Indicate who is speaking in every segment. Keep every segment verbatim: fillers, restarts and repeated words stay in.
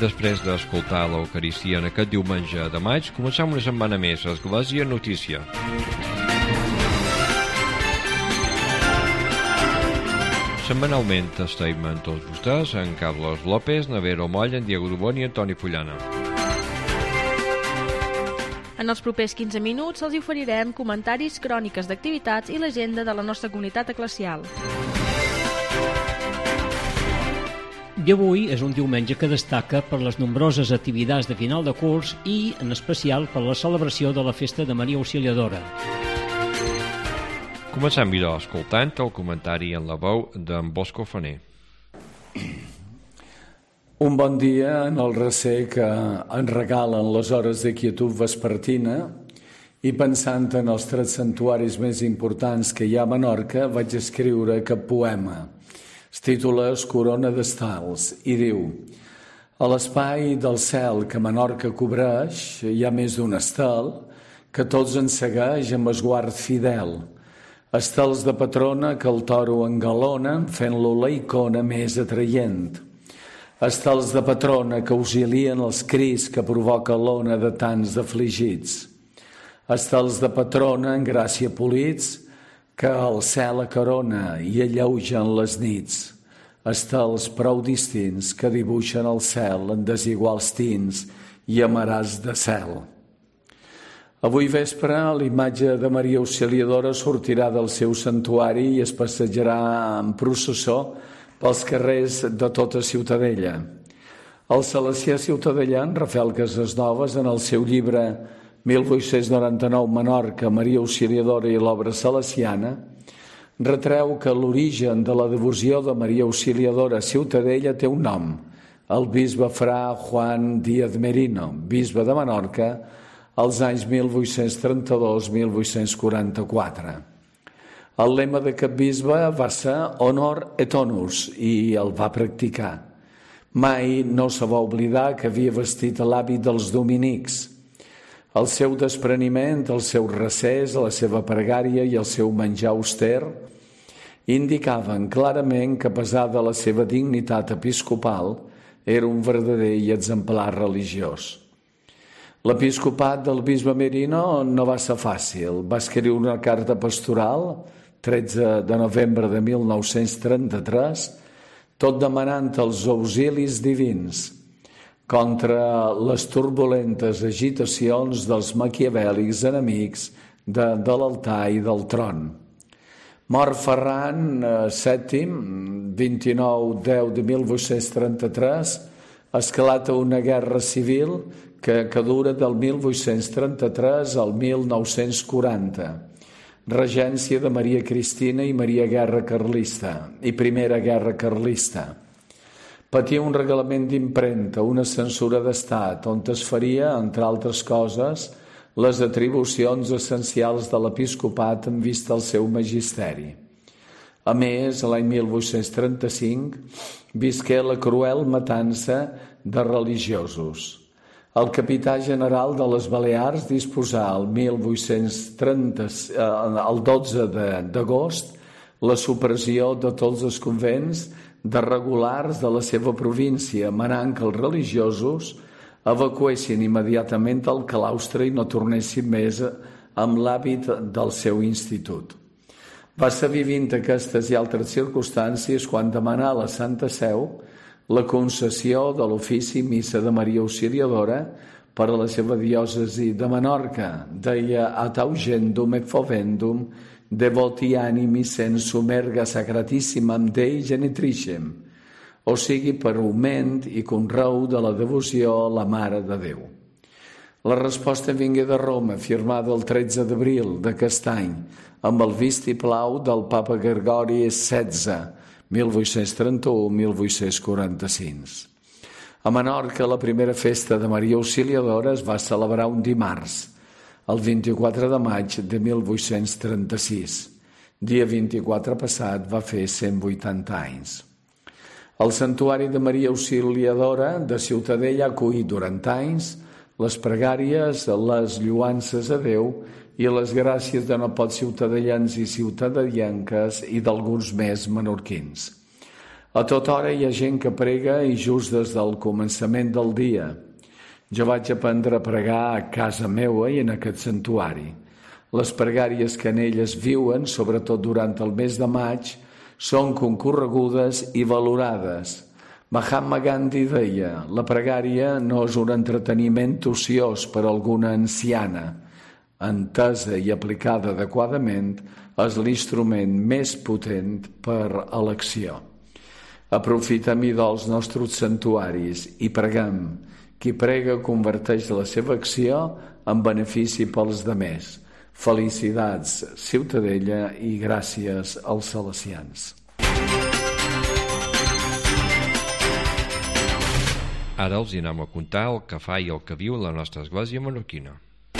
Speaker 1: Després d'escoltar l'Eucaristia en aquest diumenge de maig, començam una setmana més a Església Notícia. Setmanalment estem amb tots vostès, en Carlos López, Navero Moll, en Diego Dubón i Antoni Fullana.
Speaker 2: En els propers quinze minuts els oferirem comentaris, cròniques d'activitats i l'agenda de la nostra comunitat eclesial.
Speaker 3: I avui és un diumenge que destaca per les nombroses activitats de final de curs i, en especial, per la celebració de la festa de Maria Auxiliadora.
Speaker 1: Comencem, però, escoltant el comentari en la veu d'en Bosco Faner.
Speaker 4: Un bon dia en el recer que ens regalen les hores de quietud vespertina i pensant en els tres santuaris més importants que hi ha a Menorca vaig escriure aquest poema. Es titula Corona d'Estals i diu: a l'espai del cel que Menorca cobreix hi ha més d'un estel que tots en segueix amb esguard fidel. Estels de patrona que el toro engalona fent-lo la icona més atraient. Estels de patrona que auxilien els cris que provoca l'ona de tants afligits. Estels de patrona en gràcia polits que el cel acarona i alleugen les nits. Estels prou distints que dibuixen el cel en desiguals tints i amaràs de cel. Avui vespre l'imatge de Maria Auxiliadora sortirà del seu santuari i es passejarà en processó pels carrers de tota Ciutadella. El salesià ciutadellà Rafael Casasnovas, en el seu llibre mil vuit-cents noranta-nou Menorca, Maria Auxiliadora i l'obra salesiana, retreu que l'origen de la devoció de Maria Auxiliadora a Ciutadella té un nom, el bisbe fra Juan Díaz Merino, bisbe de Menorca, als anys mil vuit-cents trenta-dos a mil vuit-cents quaranta-quatre. El lema d'aquest bisbe va ser Honor et Onus i el va practicar. Mai no se va oblidar que havia vestit l'hàbit dels dominics. El seu despreniment, el seu recés, la seva pregària i el seu menjar auster indicaven clarament que, a pesar de la seva dignitat episcopal, era un verdader i exemplar religiós. L'episcopat del bisbe Merino no va ser fàcil. Va escriure una carta pastoral, tretze de novembre de mil nou-cents trenta-tres, tot demanant els auxilis divins contra les turbulentes agitacions dels maquiavèlics enemics de, de l'altar i del tron. Mor Ferran sèptim, vint-i-nou de deu de mil vuit-cents trenta-tres, esclata una guerra civil que, que dura del mil vuit-cents trenta-tres al mil nou-cents quaranta. Regència de Maria Cristina i Maria Guerra Carlista i Primera Guerra Carlista. Patia un reglament d'impremta, una censura d'estat, on es faria, entre altres coses, les atribucions essencials de l'episcopat en vista al seu magisteri. A més, l'any mil vuit-cents trenta-cinc visqué la cruel matança de religiosos. El capità general de les Balears disposà el mil vuit-cents trenta, el dotze d'agost, la supressió de tots els convents de regulars de la seva província, manant que els religiosos evacuessin immediatament el claustre i no tornessin més amb l'hàbit del seu institut. Va ser vivint aquestes i altres circumstàncies quan demanà a la Santa Seu la concessió de l'ofici missa de Maria Auxiliadora per a la seva diòcesi de Menorca. Deia ad augendum et fovendum devoti animi sensum erga sacratissimam Dei genitricem, o sigui, per augment i conreu de la devoció a la Mare de Déu. La resposta vingué de Roma, firmada el tretze d'abril d'aquest any, amb el vistiplau del papa Gregori setze, mil vuit-cents trenta-u a mil vuit-cents quaranta-cinc. A Menorca, la primera festa de Maria Auxiliadora es va celebrar un dimarts, el vint-i-quatre de maig de mil vuit-cents trenta-sis. Dia vint-i-quatre passat va fer cent vuitanta anys. El santuari de Maria Auxiliadora de Ciutadella ha acollit durant anys les pregàries, les lluances a Déu i les gràcies de no pocs ciutadellans i ciutadellanques i d'alguns més menorquins. A tota hora hi ha gent que prega i just des del començament del dia. Jo vaig aprendre a pregar a casa meua i en aquest santuari. Les pregàries que en elles viuen, sobretot durant el mes de maig, són concorregudes i valorades. Mahatma Gandhi deia: la pregària no és un entreteniment ociós per a alguna anciana. Entesa i aplicada adequadament, és l'instrument més potent per a l'acció. Aprofitem dels nostres santuaris i preguem. Qui prega converteix la seva acció en benefici pels demés. Felicitats, Ciutadella, i gràcies als salesians.
Speaker 1: Ara els anem a contar el que fa i el que viu la nostra església menorquina.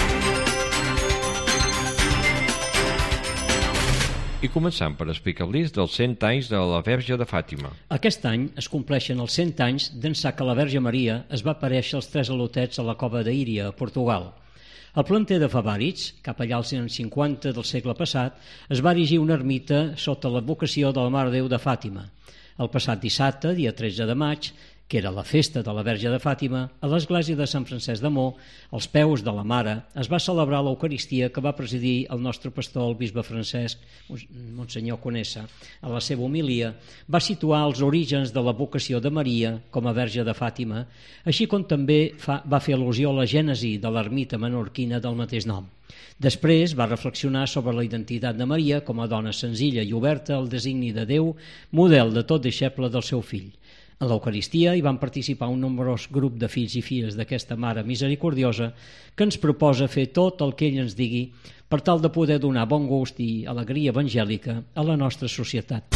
Speaker 1: I començant per explicar-los dels cent anys de la Verge de Fàtima.
Speaker 3: Aquest any es compleixen els cent anys d'ençà que la Verge Maria es va aparèixer als tres alotets a la cova d'Íria, a Portugal. Al planter de Fabàrits, cap allà als anys cinquanta del segle passat, es va erigir una ermita sota l'advocació de la Mare de Déu de Fàtima. El passat dissabte, dia tretze de maig, que era la festa de la Verge de Fàtima, a l'església de Sant Francesc de Mo, als peus de la Mare, es va celebrar l'Eucaristia que va presidir el nostre pastor, el bisbe Francesc, Monsenyor Conesa. A la seva homilia va situar els orígens de la vocació de Maria com a Verge de Fàtima, així com també fa, va fer al·lusió a la gènesi de l'ermita menorquina del mateix nom. Després va reflexionar sobre la identitat de Maria com a dona senzilla i oberta al designi de Déu, model de tot deixeble del seu fill. A l'Eucaristia hi van participar un nombrós grup de fills i filles d'aquesta Mare misericordiosa que ens proposa fer tot el que ell ens digui per tal de poder donar bon gust i alegria evangèlica a la nostra societat.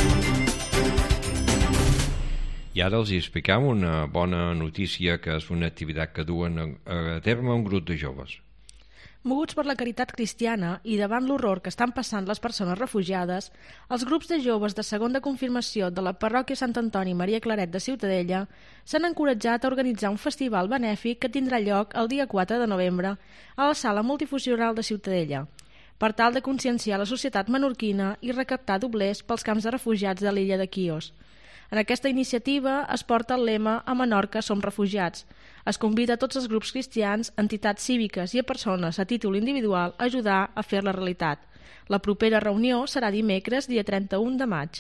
Speaker 1: I ara els explicam una bona notícia, que és una activitat que duen a terme un grup de joves.
Speaker 2: Moguts per la caritat cristiana i davant l'horror que estan passant les persones refugiades, els grups de joves de segona confirmació de la parròquia Sant Antoni Maria Claret de Ciutadella s'han encoratjat a organitzar un festival benèfic que tindrà lloc el dia quatre de novembre a la sala multifuncional de Ciutadella, per tal de conscienciar la societat menorquina i recaptar doblers pels camps de refugiats de l'illa de Quios. En aquesta iniciativa es porta el lema "A Menorca som refugiats". Es convida a tots els grups cristians, entitats cíviques i a persones a títol individual a ajudar a fer la realitat. La propera reunió serà dimecres, dia trenta-u de maig.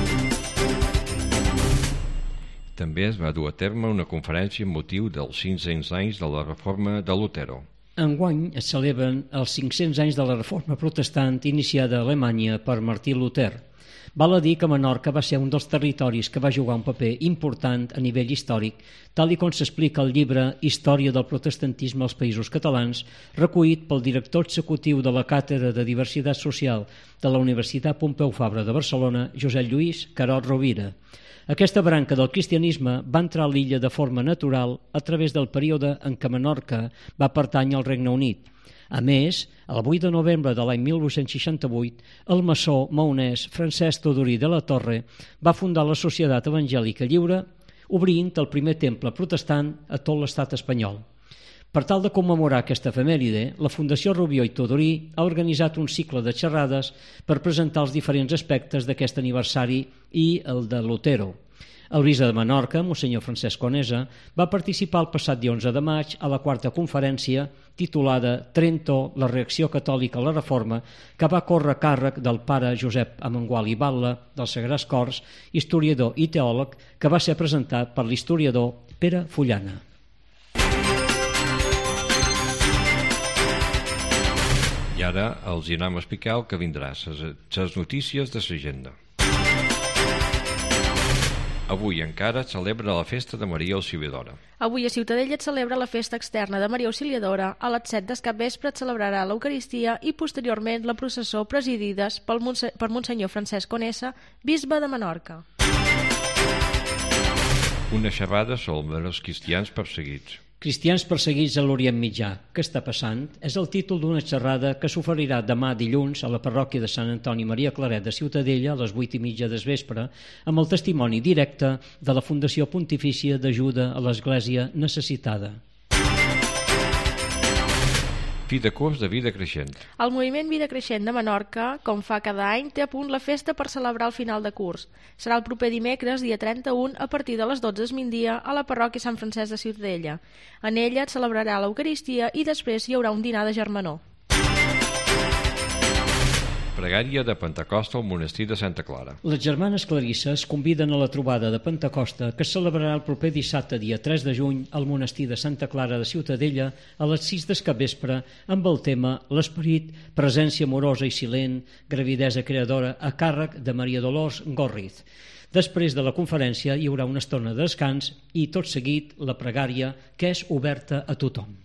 Speaker 1: També es va dur a terme una conferència amb motiu dels cinc-cents anys de la reforma de Lutero.
Speaker 3: Enguany es celebren els cinc-cents anys de la reforma protestant iniciada a Alemanya per Martí Luter. Val a dir que Menorca va ser un dels territoris que va jugar un paper important a nivell històric, tal i com s'explica al llibre Història del protestantisme als Països Catalans, recollit pel director executiu de la Càtedra de Diversitat Social de la Universitat Pompeu Fabra de Barcelona, Josep Lluís Carot Rovira. Aquesta branca del cristianisme va entrar a l'illa de forma natural a través del període en què Menorca va pertànyer al Regne Unit. A més, el vuit de novembre de l'any mil vuit-cents seixanta-vuit, el maçó maonès Francesc Todorí de la Torre va fundar la Societat Evangèlica Lliure, obrint el primer temple protestant a tot l'estat espanyol. Per tal de commemorar aquesta efemèride, la Fundació Rubió i Todorí ha organitzat un cicle de xerrades per presentar els diferents aspectes d'aquest aniversari i el de Lutero. El bisbe de Menorca, Monsenyor Francesc Conesa, va participar el passat dia onze de maig a la quarta conferència titulada Trento, la reacció catòlica a la reforma, que va córrer a càrrec del pare Josep Amengual i Batlle, dels Sagrats Cors, historiador i teòleg, que va ser presentat per l'historiador Pere Fullana.
Speaker 1: I ara els anem a explicar el que vindrà, les notícies de l'agenda. Avui encara es celebra la festa de Maria Auxiliadora.
Speaker 2: Avui a Ciutadella es celebra la festa externa de Maria Auxiliadora. A les set del capvespre es celebrarà l'Eucaristia i posteriorment la processó presidides pel Monse... per Monsenyor Francesc Conesa, bisbe de Menorca.
Speaker 1: Una xerrada sobre els cristians perseguits.
Speaker 3: Cristians perseguits a l'Orient Mitjà. Què està passant? És el títol d'una xerrada que s'oferirà demà dilluns a la parròquia de Sant Antoni Maria Claret de Ciutadella a les vuit i mitja del vespre, amb el testimoni directe de la Fundació Pontifícia d'Ajuda a l'Església Necessitada.
Speaker 1: Fi de curs de Vida Creixent.
Speaker 2: El moviment Vida Creixent de Menorca, com fa cada any, té a punt la festa per celebrar el final de curs. Serà el proper dimecres, dia trenta-u, a partir de les dotze del migdia, a la parròquia Sant Francesc de Ciutadella. En ella et celebrarà l'Eucaristia i després hi haurà un dinar de germanor.
Speaker 1: Pregària de Pentecosta al monestir de Santa Clara.
Speaker 3: Les germanes clarisses conviden a la trobada de Pentecosta que es celebrarà el proper dissabte, dia tres de juny, al monestir de Santa Clara de Ciutadella a les sis del capvespre amb el tema L'esperit, presència amorosa i silent, gravidesa creadora a càrrec de Maria Dolors Gorriz. Després de la conferència hi haurà una estona de descans i tot seguit la pregària que és oberta a tothom.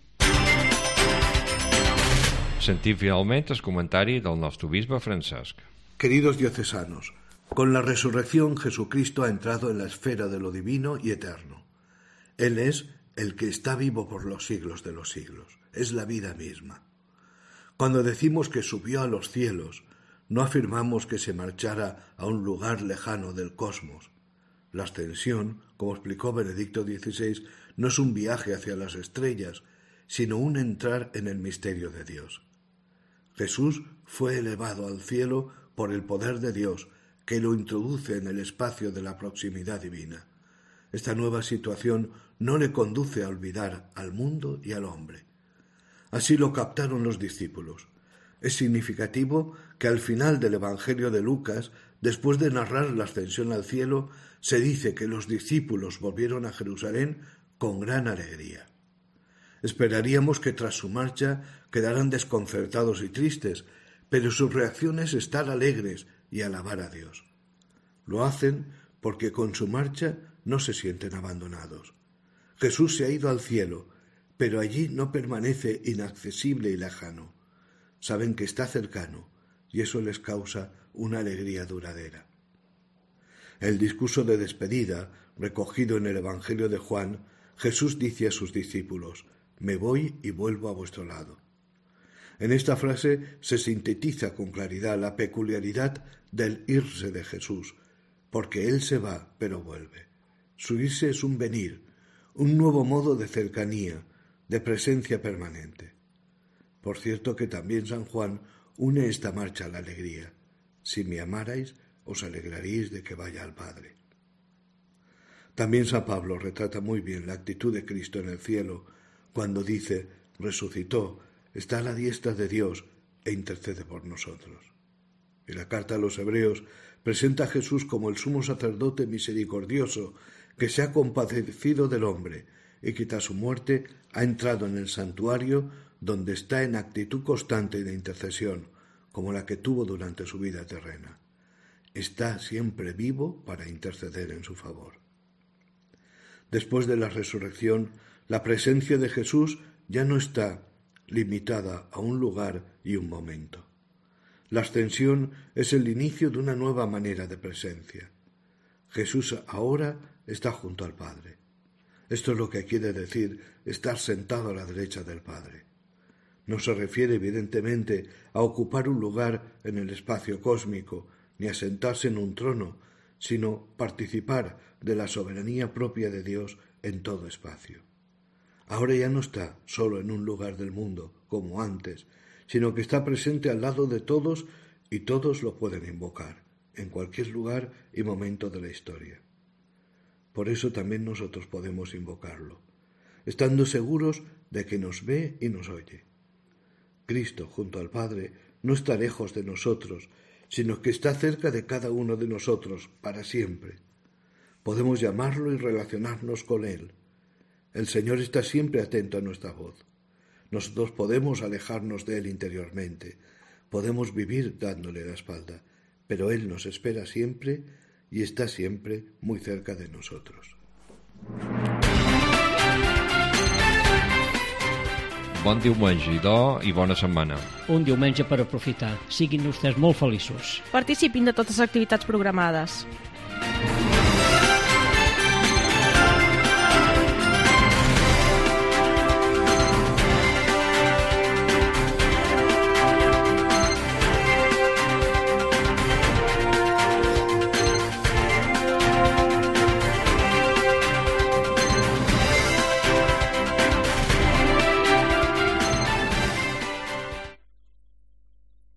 Speaker 1: Sentim finalment el comentari del nostre bisbe Francesc.
Speaker 5: Queridos diocesanos, con la resurrección Jesucristo ha entrado en la esfera de lo divino y eterno. Él es el que está vivo por los siglos de los siglos. Es la vida misma. Cuando decimos que subió a los cielos, no afirmamos que se marchara a un lugar lejano del cosmos. La ascensión, como explicó Benedicto dieciséis, no es un viaje hacia las estrellas, sino un entrar en el misterio de Dios. Jesús fue elevado al cielo por el poder de Dios, que lo introduce en el espacio de la proximidad divina. Esta nueva situación no le conduce a olvidar al mundo y al hombre. Así lo captaron los discípulos. Es significativo que al final del Evangelio de Lucas, después de narrar la ascensión al cielo, se dice que los discípulos volvieron a Jerusalén con gran alegría. Esperaríamos que tras su marcha quedaran desconcertados y tristes, pero su reacción es estar alegres y alabar a Dios. Lo hacen porque con su marcha no se sienten abandonados. Jesús se ha ido al cielo, pero allí no permanece inaccesible y lejano. Saben que está cercano y eso les causa una alegría duradera. En el discurso de despedida, recogido en el Evangelio de Juan, Jesús dice a sus discípulos: «Me voy y vuelvo a vuestro lado». En esta frase se sintetiza con claridad la peculiaridad del irse de Jesús, porque Él se va, pero vuelve. Su irse es un venir, un nuevo modo de cercanía, de presencia permanente. Por cierto que también San Juan une esta marcha a la alegría. Si me amarais, os alegraríais de que vaya al Padre. También San Pablo retrata muy bien la actitud de Cristo en el cielo, cuando dice: resucitó, está a la diestra de Dios e intercede por nosotros. En la carta a los Hebreos presenta a Jesús como el sumo sacerdote misericordioso que se ha compadecido del hombre y que tras su muerte ha entrado en el santuario donde está en actitud constante de intercesión, como la que tuvo durante su vida terrena. Está siempre vivo para interceder en su favor. Después de la resurrección, la presencia de Jesús ya no está limitada a un lugar y un momento. La ascensión es el inicio de una nueva manera de presencia. Jesús ahora está junto al Padre. Esto es lo que quiere decir estar sentado a la derecha del Padre. No se refiere evidentemente a ocupar un lugar en el espacio cósmico ni a sentarse en un trono, sino participar de la soberanía propia de Dios en todo espacio. Ahora ya no está solo en un lugar del mundo, como antes, sino que está presente al lado de todos y todos lo pueden invocar, en cualquier lugar y momento de la historia. Por eso también nosotros podemos invocarlo, estando seguros de que nos ve y nos oye. Cristo, junto al Padre, no está lejos de nosotros, sino que está cerca de cada uno de nosotros, para siempre. Podemos llamarlo y relacionarnos con Él. El Señor está siempre atento a nuestra voz. Nosotros podemos alejarnos de Él interiormente, podemos vivir dándole la espalda, pero Él nos espera siempre y está siempre muy cerca de nosotros.
Speaker 1: Bon diumenge, idò, i bona setmana.
Speaker 3: Un diumenge per aprofitar. Siguin vostès molt feliços.
Speaker 2: Participin de totes les activitats programades.